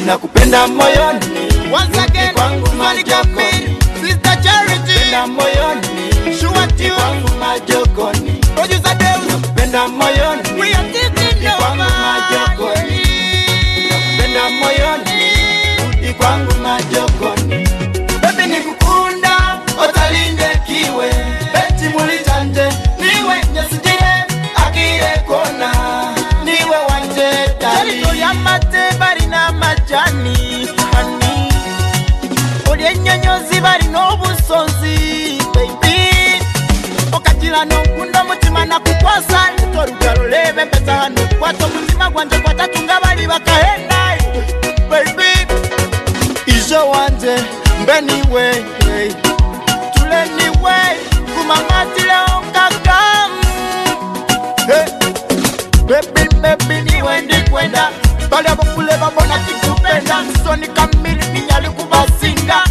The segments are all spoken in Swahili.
nakupenda moyoni. Once again, Money Kamiri, Sister Charity, Nakupenda moyoni. Sure Tune, Kwangu majokoni. Producer Deus, Nakupenda moyoni. we are taking Kwangu majokoni. Nakupenda moyoni. Rudi kwangu majokoni. Baby nikukunda, otalinde kiwe. Beti mulitande, niwe nyesijire, akire kona. Niwe wanje dali. Jali ya mate bari na majani, honey. Odi nyonyozi bari no busonzi, baby. Okatila no kunda mutima na kukwasa, torugalo lebe pesa hano kwato mutima gwanje kwa tatunga bali bakahenda, baby. Ijo wanje mbeni we, tuleni we, kumamatile okakam. Baby niwe ndikwenda, bali abokule babona tikupenda. Soni Kamiri ninyali kubasinga.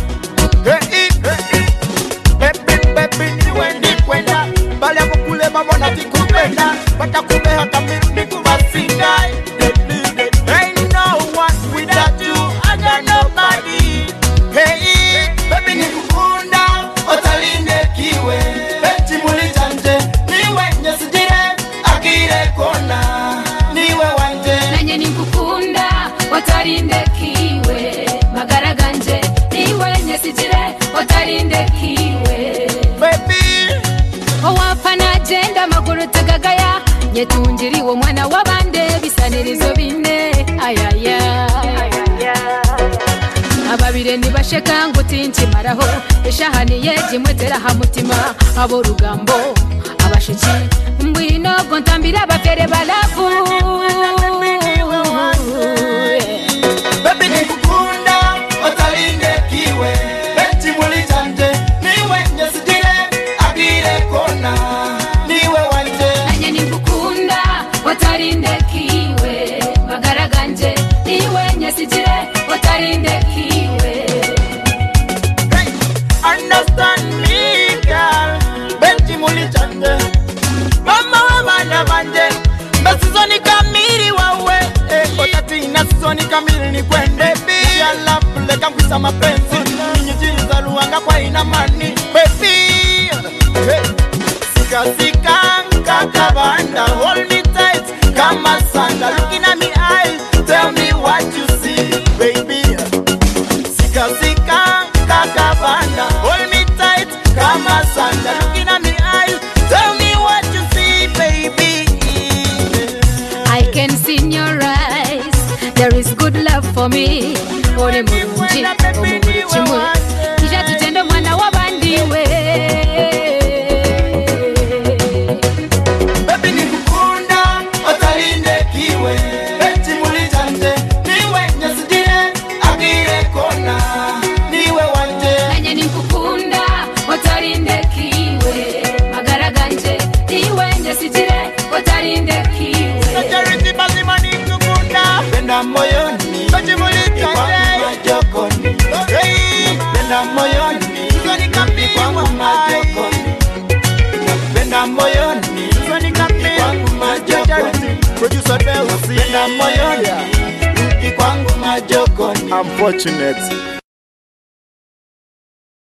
Baby niwe ndikwenda, bali abokule babona tikupenda. Batakubeha Kamiri nikubasinga. Ain't no one without you, I got nobody. Hey, Baby nikukunda, otalinde kiwe. Beti mulitande, niwe nyesijire, akire kona. Niwe wanje. Nanye nikukunda watarinde kiwe magara ganje niwe nyesijire watarinde kiwe baby. owapana agenda maguru tagagaya nyetungiriwo mwana wabande bisanirizo bine ayaya ababire nibasheka nguti nkimaraho eshahaniye jimwetera ha mutima abo rugambo abashiki mbwino gontambira abafere balafu. Baby nikukunda, otalinde kiwe. Beti mulitande, niwe nyesijire, akire kona. Niwe wanje. Nanye nikukunda watarinde kiwe magara ganje niwe nyesijire watarinde kiwe. Hey, understand me, girl. Benti mulitande, mama wa bana banje. Basizoni Kamiri wawe, otatina sizoni Kamiri ni kwende. Yala puleka mkwisa mapenzi, ninyujiriza luanga kwa inamani, baby. Hey, sika sika kakabanda, hold me tight kama sanda. Looking at me eyes, tell me what you see, baby. Sika sika kakabanda, hold me tight kama sanda. Looking at me eyes, tell me what you see, baby. I can see in your eyes there is good love for me. Ore mulungi omubiri kimwe ija tutendo mwana wabandiwe. Baby nikukunda, otalinde kiwe. Beti mulitande, niwe nyesijire, akire kona. Niwe wanje. Nanye nikukunda watarinde kiwe magara ganje niwe nyesijire watarinde kiwe. Charity basi mani kukunda, Nakupenda moyoni. bati mulitande. Kwangu majokoni. Hey, Nakupenda moyoni. Soni Kamiri Kwangu majokoni. Nakupenda moyoni. Soni Kamiri, Kwangu majokoni. Producer Deus, Nakupenda moyoni. Rudi kwangu majokoni. Unfortunate.